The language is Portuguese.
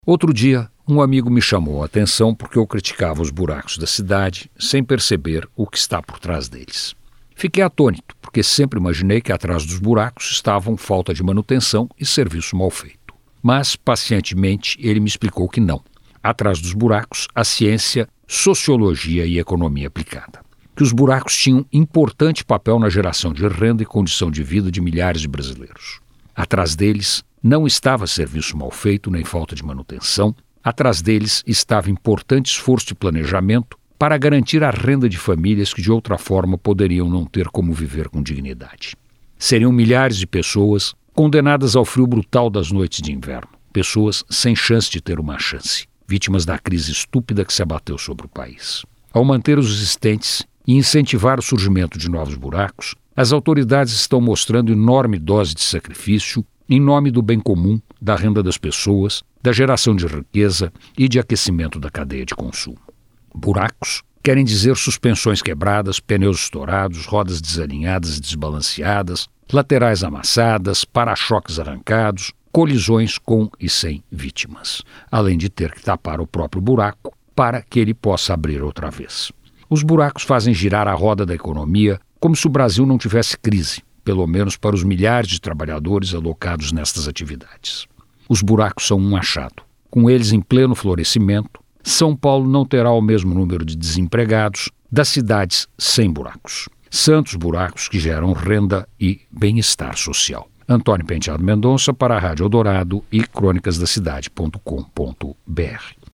Outro dia, um amigo me chamou a atenção porque eu criticava os buracos da cidade sem perceber o que está por trás deles. Fiquei atônito, porque sempre imaginei que atrás dos buracos estavam falta de manutenção e serviço mal feito. Mas, pacientemente, ele me explicou que não. Atrás dos buracos, a ciência, sociologia e economia aplicada. Que os buracos tinham importante papel na geração de renda e condição de vida de milhares de brasileiros. Atrás deles não estava serviço mal feito nem falta de manutenção. Atrás deles estava importante esforço de planejamento para garantir a renda de famílias que de outra forma poderiam não ter como viver com dignidade. Seriam milhares de pessoas condenadas ao frio brutal das noites de inverno. Pessoas sem chance de ter uma chance. Vítimas da crise estúpida que se abateu sobre o país. Ao manter os existentes e incentivar o surgimento de novos buracos, as autoridades estão mostrando enorme dose de sacrifício em nome do bem comum, da renda das pessoas, da geração de riqueza e de aquecimento da cadeia de consumo. Buracos querem dizer suspensões quebradas, pneus estourados, rodas desalinhadas e desbalanceadas, laterais amassadas, para-choques arrancados, colisões com e sem vítimas, além de ter que tapar o próprio buraco para que ele possa abrir outra vez. Os buracos fazem girar a roda da economia como se o Brasil não tivesse crise, pelo menos para os milhares de trabalhadores alocados nestas atividades. Os buracos são um achado. Com eles em pleno florescimento, São Paulo não terá o mesmo número de desempregados das cidades sem buracos. Santos buracos que geram renda e bem-estar social. Antônio Penteado Mendonça para a Rádio Eldorado e crônicasdacidade.com.br.